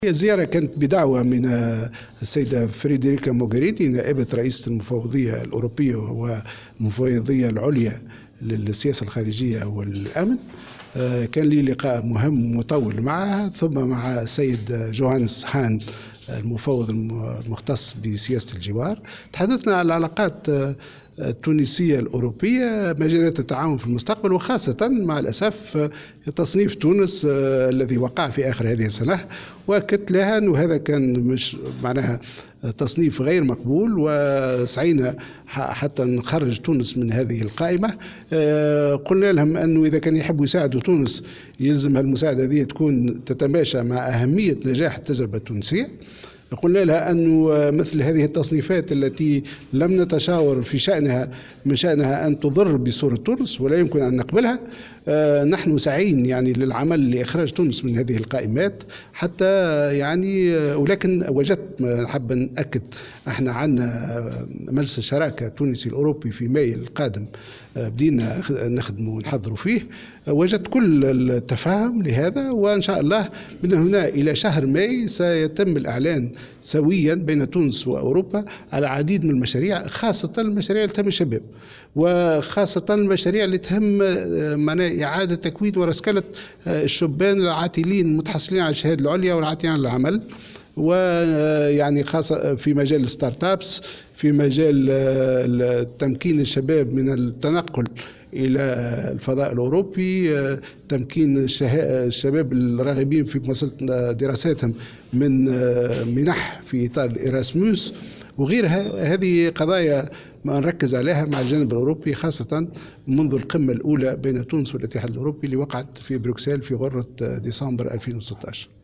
هي زيارة كانت بدعوة من السيدة فريدريكا موغريني نائبة رئيسة المفوضية الأوروبية والمفوضية العليا للسياسة الخارجية والأمن. كان لي لقاء مهم مطول معها، ثم مع السيد جوهانس هان المفوض المختص بسياسة الجوار. تحدثنا عن العلاقات التونسية الأوروبية، مجالات التعاون في المستقبل، وخاصة مع الأسف تصنيف تونس الذي وقع في آخر هذه السنة، وأكدت لها أنه هذا كان مش معناها تصنيف غير مقبول، وسعينا حتى نخرج تونس من هذه القائمة. قلنا لهم أنه إذا كان يحبوا يساعدوا تونس يلزم المساعدة هذه تكون تتماشى مع أهمية نجاح التجربة التونسية. قلنا لها أنه مثل هذه التصنيفات التي لم نتشاور في شأنها من شأنها أن تضر بصورة تونس ولا يمكن أن نقبلها. نحن سعين يعني للعمل لإخراج تونس من هذه القائمات حتى ولكن وجدت، حابة نأكد، احنا عندنا مجلس الشراكة التونسي الأوروبي في ماي القادم بدينا نخدم ونحضروا فيه. وجدت كل التفاهم لهذا، وإن شاء الله من هنا إلى شهر ماي سيتم الإعلان سويا بين تونس وأوروبا على العديد من المشاريع، خاصة المشاريع اللي تهم الشباب، وخاصة المشاريع اللي تهم إعادة تكوين ورسكلة الشبان العاتلين المتحصلين على الشهادة العليا والعاتلين على العمل، ويعني خاصة في مجال الستارت ابس، في مجال تمكين الشباب من التنقل إلى الفضاء الأوروبي، تمكين الشباب الراغبين في مواصلة دراساتهم من منح في إطار الإيراسموس وغيرها. هذه قضايا ما نركز عليها مع الجانب الأوروبي، خاصة منذ القمة الأولى بين تونس والاتحاد الأوروبي اللي وقعت في بروكسل في غرة ديسمبر 2016.